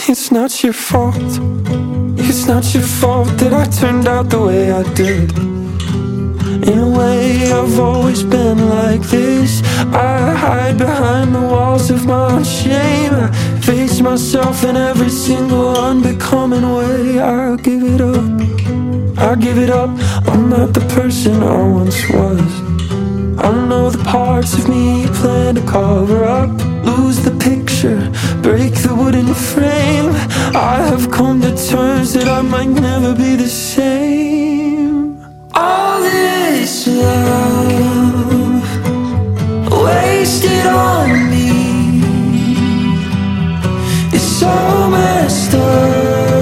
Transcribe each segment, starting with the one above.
It's not your fault. It's not your fault that I turned out the way I did. In a way, I've always been like this. I hide behind the walls of my own shame. I face myself in every single unbecoming way. I'll give it up. I give it up. I'm not the person I once was. I know the parts of me you plan to cover up. Lose the picture, break the wooden frame. I have come to terms that I might never be the same. All this love wasted on me is so messed up.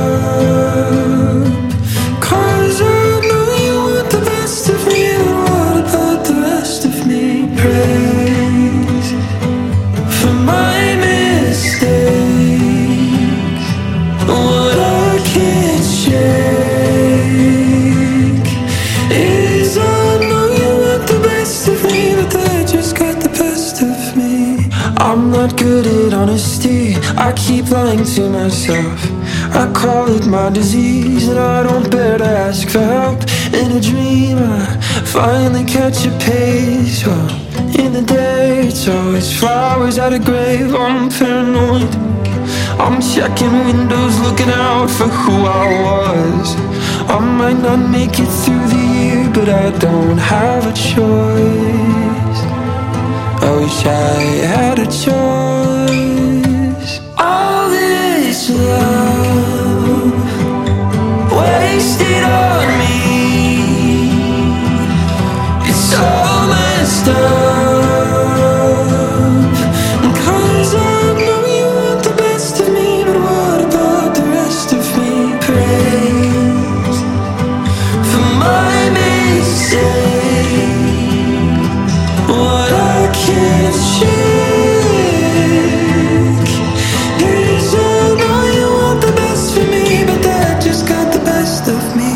I'm not good at honesty. I keep lying to myself. I call it my disease, and I don't bear to ask for help. In a dream I finally catch a pace. Well, in the day it's always flowers at a grave. I'm paranoid. I'm checking windows, looking out for who I was. I might not make it through the year, but I don't have a choice. I wish I had a choice. All this love wasted on me. It's so messed up. 'Cause I know you want the best of me, but what about the rest of me? Praise for my mistake. What I can't shake is I know you want the best for me, but that just got the best of me.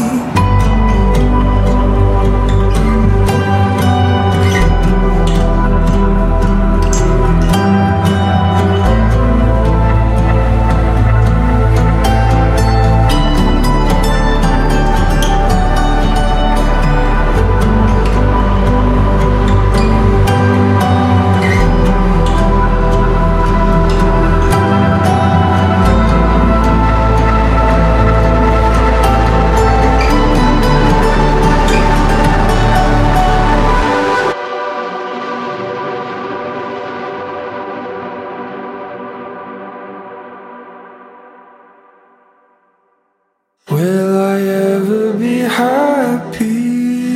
Will I ever be happy?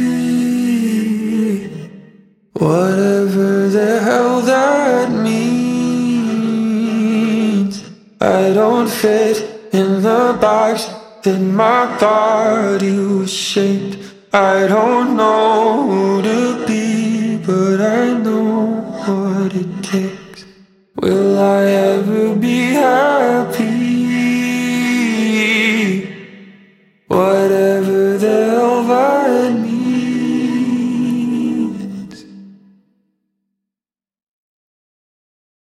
Whatever the hell that means. I don't fit in the box that my body was shaped. I don't know who to be, but I know what it takes. Will I ever